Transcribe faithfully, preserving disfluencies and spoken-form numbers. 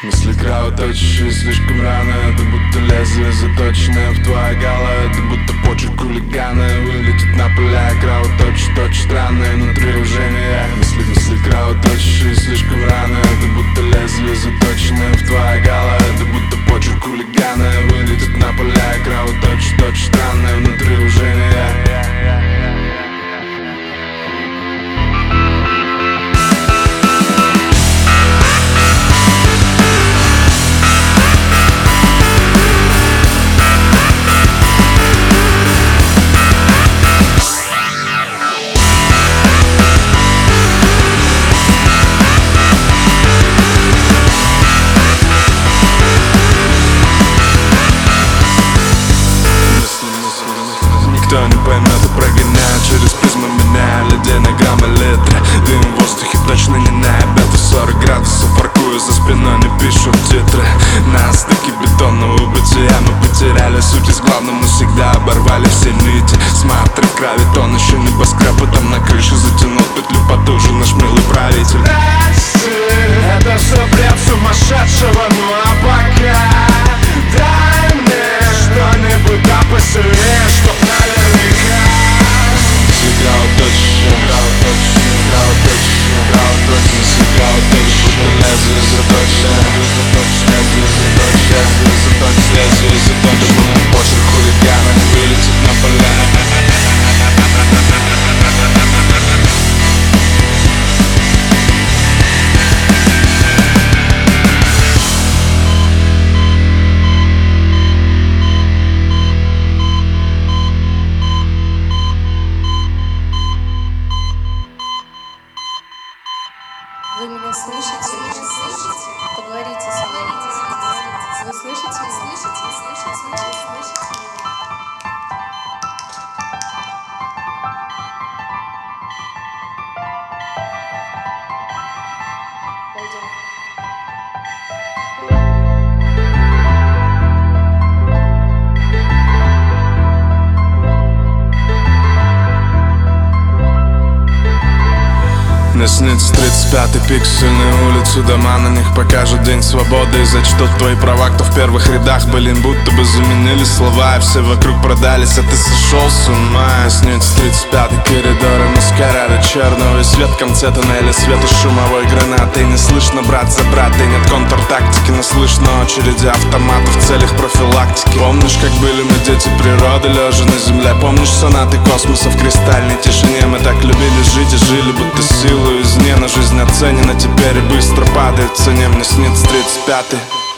Мысли кровоточащие слишком рано. Это будто лезвие заточенное в твое горло. Это будто почерк хулигана. Вылетит на поля, кровоточит, очень странное внутри уже не я. Мысли, мысли кровоточащие слишком рано. Это будто лезвие заточенное в твое горло. Это будто почерк хулигана. Вылетит на поля, кровоточит, очень странное внутри уже не я. Никто не поймет и прогоняет через призму меня. Людей на граммы литра. Дым в воздухе точно не на обед. сорок градусов воркую, за спиной не пишут титры. На стыке бетонного бытия мы потеряли суть из главного, мы всегда оборвали все нити. Смотри, в крови тон еще небоскреб, и там на крыше затянул петлю потуже наш милый правитель. Это все бред сумасшедшего, ну а пока дай мне что-нибудь да посильнее, чтоб наверняка. Кровоточие, кровоточие, кровоточие, кровоточие, мысли кровоточие, будто лезвие заточенное, лезвие заточенное, лезвие заточенное, лезвие заточенное, почерк хулигана вылетит на поля. Вы меня слышите? Поговорите со мной. Вы слышите? Слышите? Слышите? Слышите? Пойдем. Мне снится тридцать пятый пиксельные улицы, дома на них покажут день свободы и зачтут твои права, кто в первых рядах. Блин, будто бы заменили слова, и все вокруг продались, а ты сошел с ума. Снится тридцать пятый коридор и маскарады черного, и свет в конце тоннеля, свету шумовой гранаты. И не слышно брат за брата, и нет контртактики, но слышно очереди автоматов в целях профилактики. Помнишь, как были мы дети природы, лежа на земле? Помнишь сонаты космоса в кристальной тишине? Мы так любили жить и жили, будто силу извне, но жизнь оценена теперь и быстро падает в цене. Мне снится тридцать пятый.